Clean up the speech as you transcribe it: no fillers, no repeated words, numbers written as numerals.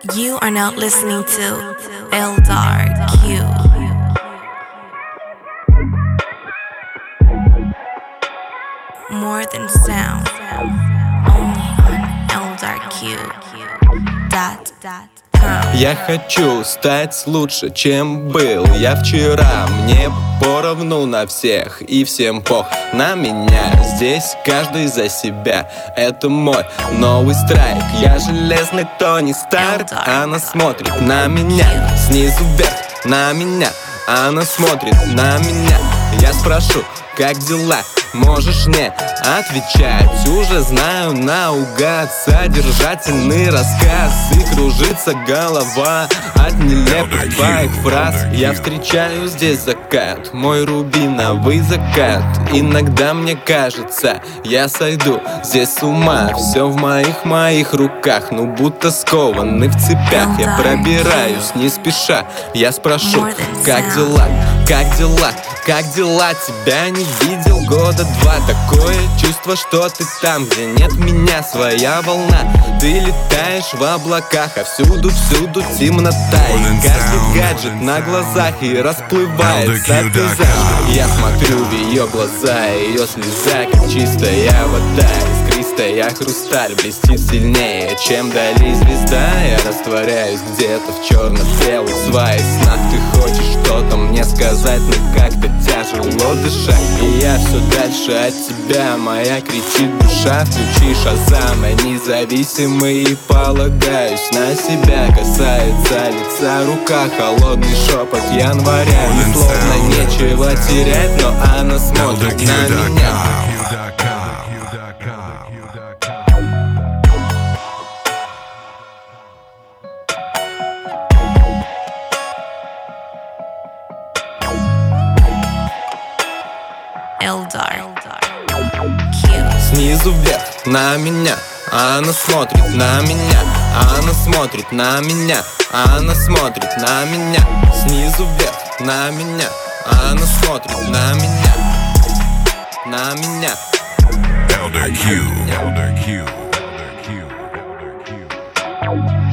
You are now listening to Eldar Q. More than sound, only on eldarq.com. Я хочу стать лучше, чем был я вчера. Мне поровну на всех и всем пох на меня. Здесь каждый за себя, это мой новый страйк. Я железный Тони Старк, она смотрит на меня. Снизу вверх на меня, она смотрит на меня. Я спрошу, как дела? Можешь не отвечать. Уже знаю наугад содержательный рассказ. И кружится голова от нелепых твоих фраз. Я встречаю здесь закат, мой рубиновый закат. Иногда мне кажется, я сойду здесь с ума. Все в моих руках, ну будто скованный в цепях. Я пробираюсь не спеша. Я спрошу, как дела? Как дела? Как дела? Тебя не видел года два. Такое чувство, что ты там, где нет меня. Своя волна, ты летаешь в облаках, а всюду темнота. И каждый гаджет на глазах и расплывается пейзаж. Я смотрю в ее глаза, ее слеза, как чистая вода. Искристая хрусталь блестит сильнее, чем дали звезда. Я растворяюсь где-то в черно-белых своих снах. Ты хочешь что-то мне сказать, но как-то тяжело дышать. И я все дальше от тебя, моя кричит душа. Включи Шазам, я независимый и полагаюсь на себя. Касается лица рука, холодный шепот января. И словно нечего терять, но она смотрит на меня. Eldar Q. Снизу вверх на меня, она смотрит на меня. Она смотрит на меня, она смотрит на меня. Снизу вверх на меня, она смотрит на меня. На меня. Eldar Q. Eldar Q. Eldar Q. Eldar Q.